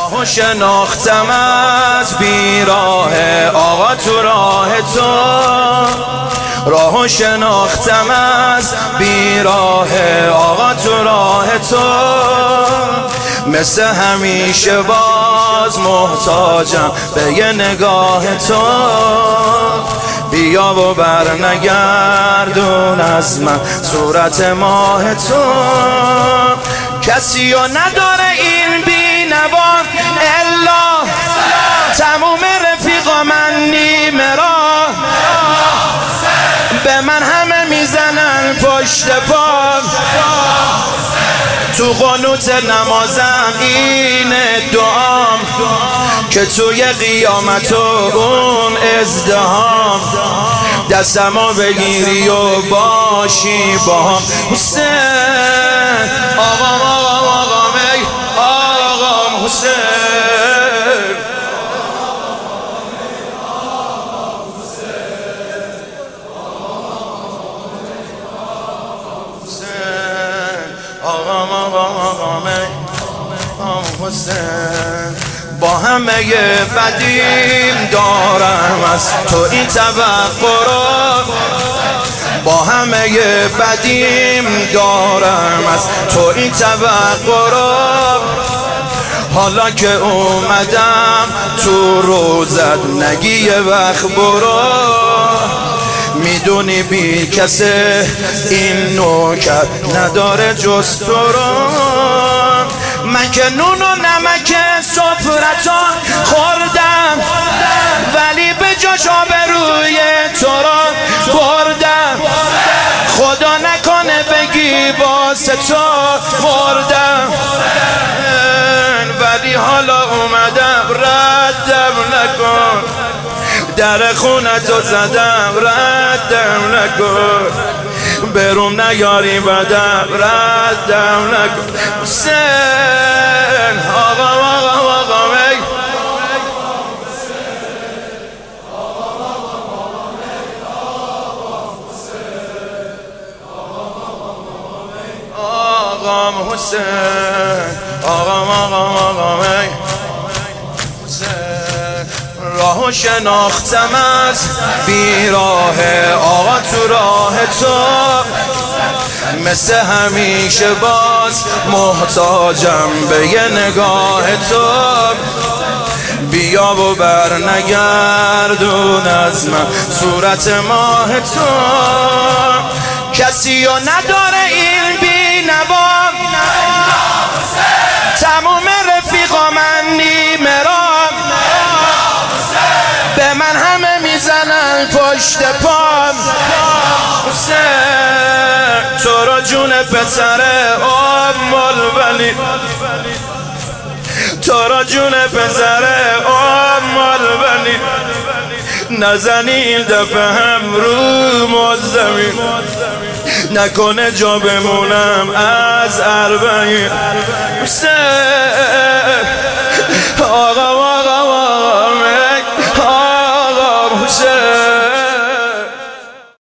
راهو شناختم از بیراه آقا تو راه تو، راهو شناختم از بیراه آقا تو راه تو، مثل همیشه باز محتاجم به یه نگاه تو، بیا و برنگردون از من صورت ماه تو، کسی و نداره این بینوان الا تموم رفیقا من نیمه را، به من همه میزنن پشت پا، تو قنوت نمازم این دعام که توی قیامت و اون ازدهام دستمو بگیری و باشی با هم. حسین آقام آقام آقام ای آقام حسین، آقام آقام آقام حسین، با همه بدیم دارم از تو این توقع رو، با همه بدیم دارم از تو این توقع رو، حالا که اومدم تو روزت نگی یه وقت برو، میدونی بی کسه این نوکر نداره جز تو رو، من که نون و نمک سفرتان خوردم ولی به جاش آبروی تو را بردم، خدا نکنه بگی واسه تو مردم، ولی حالا اومدم ردم نکن، در خونتو زدم ردم نکن، برون نیاری بدم ردم نکن. حسین آقام آقام آقام ای آقام حسین، آقام آقام آقام ای راهو شناختم از بیراه آقا تو راه تو، مثل همیشه باز محتاجم به یه نگاه تو، بیا و برنگردون از من صورت ماه تو، کسی و نداره این بینوان تموم رفیقا من نیمه را، به من همه میزنن پشت پام، حسین تو را جون پسر ام الولید، تو را جون پسر ام الولید، نزنی این دفعه هم رو مزدمین، نکنه جا بمونم از اربعین. حسین